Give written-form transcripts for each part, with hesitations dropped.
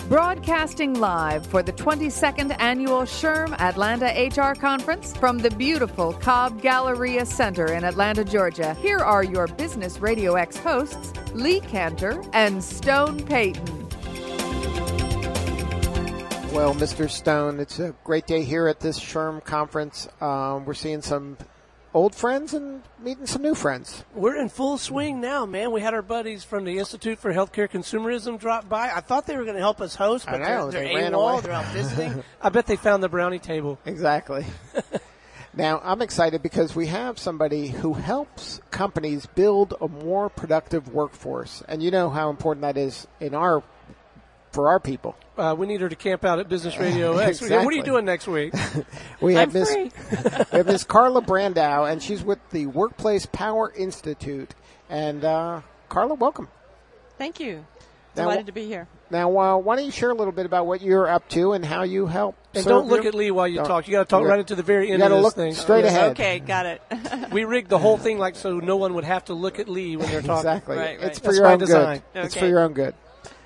Broadcasting live for the 22nd Annual SHRM Atlanta HR Conference from the beautiful Cobb Galleria Center in Atlanta, Georgia. Here are your Business Radio X hosts, Lee Cantor and Stone Payton. Well, Mr. Stone, it's a great day here at this SHRM conference. We're seeing some old friends and meeting some new friends. We're in full swing now, man. We had our buddies from the Institute for Healthcare Consumerism drop by. I thought they were going to help us host, but they're ran away. They're out visiting. I bet they found the brownie table. Exactly. Now, I'm excited because we have somebody who helps companies build a more productive workforce. And you know how important that is for our people. We need her to camp out at Business Radio X. Exactly. What are you doing next week? We have free. We have Miss Carla Brandow, and she's with the Workplace Power Institute. And Carla, welcome. Thank you. Now, Delighted to be here. Now, why don't you share a little bit about what you're up to and how you help? And don't look at Lee while you talk. You got to talk right into the very end of this thing. You got to look straight ahead. Okay, got it. We rigged the whole thing like so no one would have to look at Lee when they're talking. Exactly. Right. It's for That's your by own design. good. Okay. It's for your own good.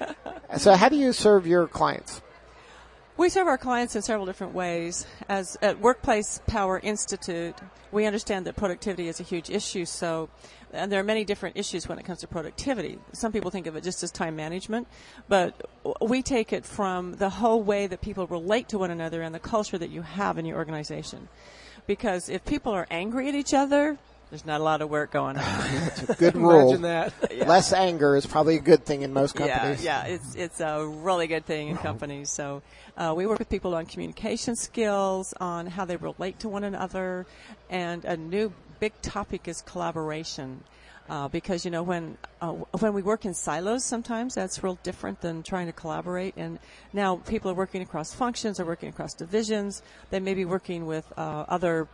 So how do you serve your clients? We serve our clients in several different ways. As at Workplace Power Institute, we understand that productivity is a huge issue. And there are many different issues when it comes to productivity. Some people think of it just as time management, but we take it from the whole way that people relate to one another and the culture that you have in your organization. Because if people are angry at each other, there's not a lot of work going on. It's a good rule. Imagine that. Yeah. Less anger is probably a good thing in most companies. Yeah, it's a really good thing in companies. So we work with people on communication skills, on how they relate to one another, and a new big topic is collaboration. Because, you know, when we work in silos sometimes, that's real different than trying to collaborate. And now people are working across functions, are working across divisions. They may be working with other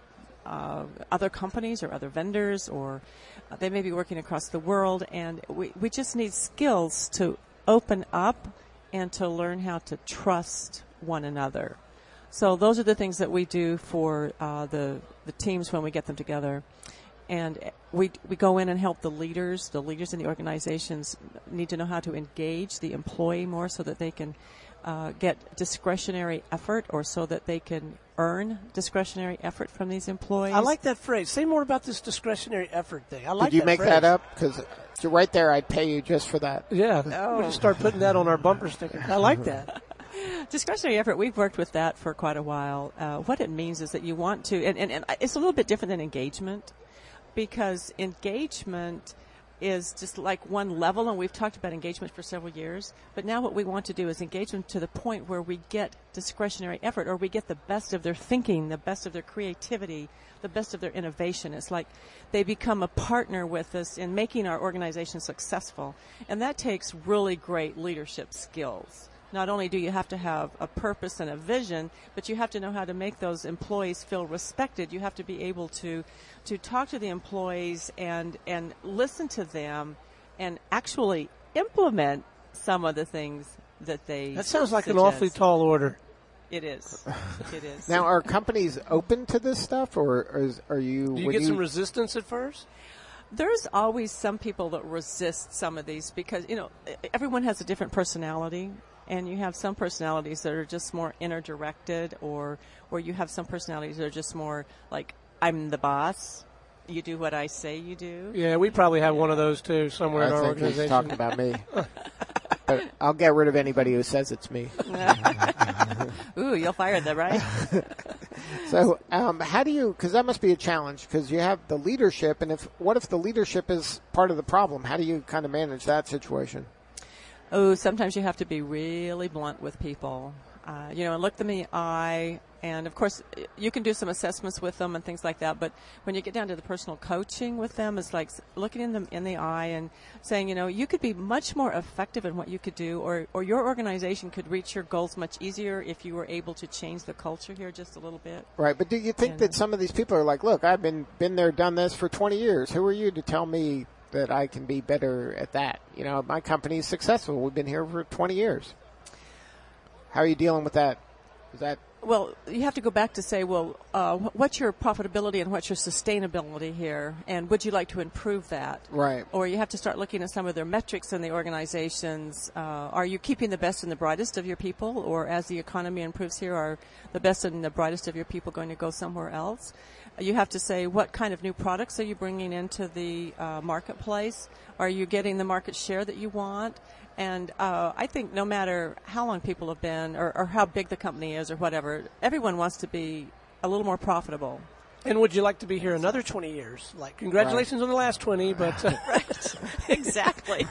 companies or other vendors, or they may be working across the world, and we just need skills to open up and to learn how to trust one another. So those are the things that we do for the teams when we get them together. And we go in and help the leaders in the organizations need to know how to engage the employee more so that they can get discretionary effort, or so that they can earn discretionary effort from these employees. I like that phrase. Say more about this discretionary effort thing. I like that. Did you make phrase. that up? Because right there, I'd pay you just for that. Yeah. We'll just start putting that on our bumper sticker. I like that. Discretionary effort, we've worked with that for quite a while. What it means is that you want to, and it's a little bit different than engagement, because engagement is just like one level, and we've talked about engagement for several years, but now what we want to do is engage them to the point where we get discretionary effort, or we get the best of their thinking, the best of their creativity, the best of their innovation. It's like they become a partner with us in making our organization successful, and that takes really great leadership skills. Not only do you have to have a purpose and a vision, but you have to know how to make those employees feel respected. You have to be able to talk to the employees and listen to them and actually implement some of the things that they That sounds like suggest. an awfully tall order. It is. It is. Now, are companies open to this stuff, or are you? Do you get some resistance at first? There's always some people that resist some of these because, you know, everyone has a different personality. And you have some personalities that are just more inner-directed, or you have some personalities that are just more like, I'm the boss. You do what I say you do. Yeah, we probably have one of those, too, somewhere in our I think organization. he's talking about me. But I'll get rid of anybody who says it's me. Ooh, you'll fire them, right? So how do you, because that must be a challenge, because you have the leadership, and what if the leadership is part of the problem? How do you kind of manage that situation? Oh, sometimes you have to be really blunt with people, and look them in the eye. And, of course, you can do some assessments with them and things like that. But when you get down to the personal coaching with them, it's like looking them in the eye and saying, you could be much more effective in what you could do, or your organization could reach your goals much easier if you were able to change the culture here just a little bit. Right. But do you think that some of these people are like, look, I've been there, done this for 20 years. Who are you to tell me that I can be better at that? My company is successful. We've been here for 20 years. How are you dealing with that? Is that Well, you have to go back to say, well, what's your profitability and what's your sustainability here, and would you like to improve that? Right. Or you have to start looking at some of their metrics in the organizations. Are you keeping the best and the brightest of your people, or as the economy improves here, are the best and the brightest of your people going to go somewhere else? You have to say, what kind of new products are you bringing into the marketplace? Are you getting the market share that you want? And I think no matter how long people have been or how big the company is or whatever, everyone wants to be a little more profitable. And would you like to be here another 20 years? Like, congratulations on the last 20, but... Right. Exactly.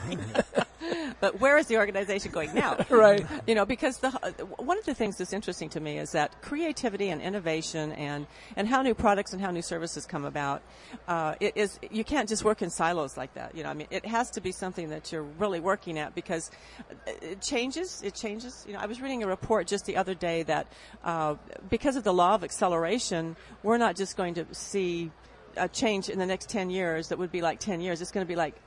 But where is the organization going now? Right. You know, because one of the things that's interesting to me is that creativity and innovation and how new products and how new services come about, you can't just work in silos like that. You know, I mean, it has to be something that you're really working at, because it changes. You know, I was reading a report just the other day that because of the law of acceleration, we're not just going to see a change in the next 10 years that would be like 10 years. It's going to be like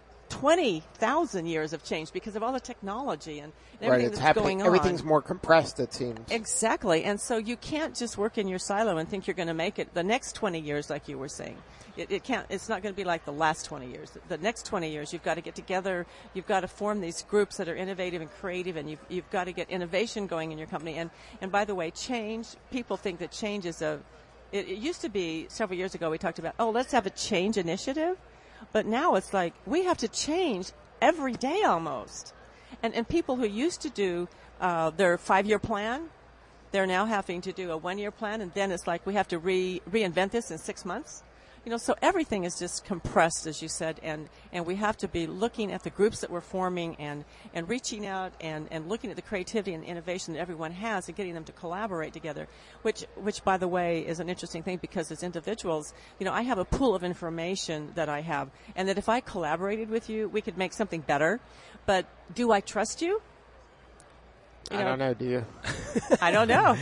20,000 years of change because of all the technology and everything that's happening. going on. Everything's more compressed, it seems. Exactly. And so you can't just work in your silo and think you're going to make it the next 20 years like you were saying. It can't. It's not going to be like the last 20 years. The next 20 years, you've got to get together. You've got to form these groups that are innovative and creative, and you've got to get innovation going in your company. And by the way, change, people think that change is it used to be several years ago we talked about, let's have a change initiative. But now it's like we have to change every day almost. And people who used to do their 5-year plan, they're now having to do a 1-year plan, and then it's like we have to reinvent this in 6 months. You know, so everything is just compressed, as you said, and we have to be looking at the groups that we're forming and reaching out and looking at the creativity and innovation that everyone has and getting them to collaborate together, which by the way, is an interesting thing, because as individuals, you know, I have a pool of information that I have, and that if I collaborated with you, we could make something better. But do I trust you? I don't know. Do you? I don't know.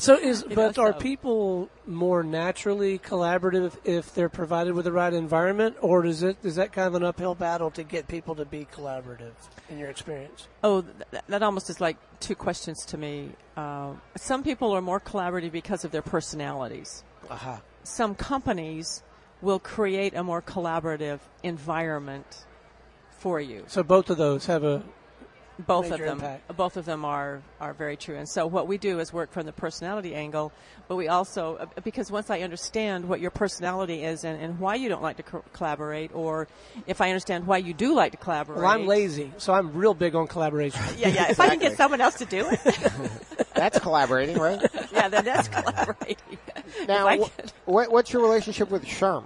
Are people more naturally collaborative if they're provided with the right environment, or is that kind of an uphill battle to get people to be collaborative in your experience? Oh, that almost is like two questions to me. Some people are more collaborative because of their personalities. Uh-huh. Some companies will create a more collaborative environment for you. So both of those have a Both major of them, impact. both of them are very true. And so what we do is work from the personality angle, but we also, because once I understand what your personality is and why you don't like to collaborate, or if I understand why you do like to collaborate. Well, I'm lazy, so I'm real big on collaboration. Yeah. If I can get someone else to do it. That's collaborating, right? Yeah, then that's collaborating. Now, what's your relationship with SHRM?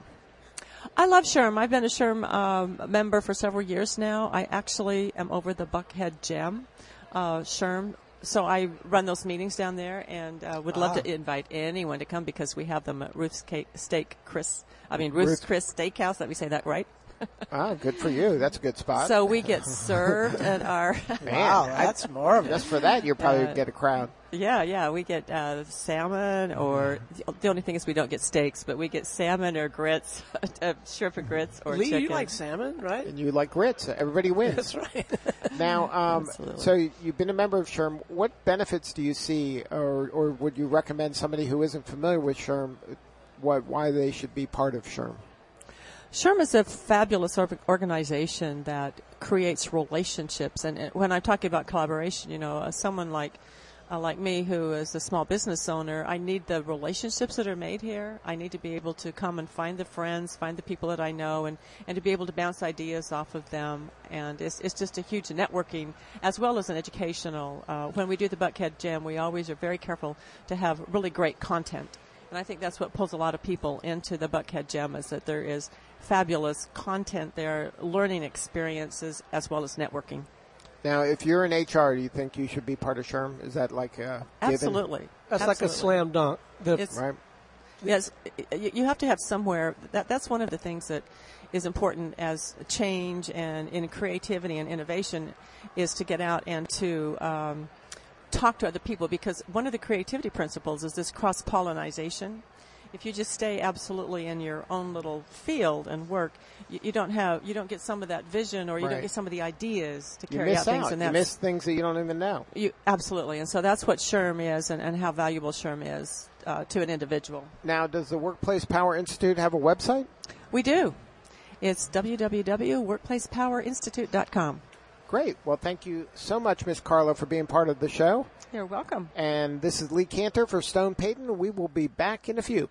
I love SHRM. I've been a SHRM member for several years now. I actually am over the Buckhead Gem, SHRM. So I run those meetings down there, and would love to invite anyone to come, because we have them at Ruth's Chris Steakhouse. Let me say that right. Good for you. That's a good spot. So we get served at our... Man, wow, that's marvelous. Just for that, you'll probably get a crowd. Yeah. We get salmon, or the only thing is we don't get steaks, but we get salmon or grits, shrimp and grits, or Lee, chicken. you like salmon, right? And you like grits. Everybody wins. That's right. Now, so you've been a member of SHRM. What benefits do you see, or would you recommend somebody who isn't familiar with SHRM, why they should be part of SHRM? SHRM is a fabulous organization that creates relationships. And when I'm talking about collaboration, you know, someone like me, who is a small business owner, I need the relationships that are made here. I need to be able to come and find the friends, find the people that I know, and to be able to bounce ideas off of them. And it's just a huge networking as well as an educational. When we do the Buckhead Gem, we always are very careful to have really great content. And I think that's what pulls a lot of people into the Buckhead Gem, is that there is fabulous content there, learning experiences, as well as networking. Now, if you're in HR, do you think you should be part of SHRM? Is that like a Absolutely. given? That's like a slam dunk. Right? Yes, you have to have somewhere. That's one of the things that is important as change and in creativity and innovation, is to get out and to talk to other people, because one of the creativity principles is this cross-pollination. If you just stay absolutely in your own little field and work, you don't get some of that vision, or you don't get some of the ideas to carry out things. And you miss things that you don't even know. Absolutely. And so that's what SHRM is, and how valuable SHRM is to an individual. Now, does the Workplace Power Institute have a website? We do. It's www.workplacepowerinstitute.com. Great. Well, thank you so much, Ms. Carla, for being part of the show. You're welcome. And this is Lee Cantor for Stone Payton. We will be back in a few.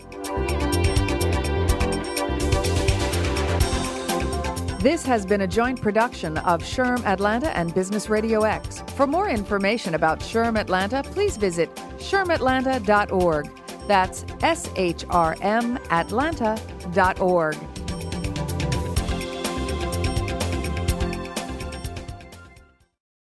This has been a joint production of SHRM Atlanta and Business Radio X. For more information about SHRM Atlanta, please visit shrmatlanta.org. That's SHRM Atlanta.org.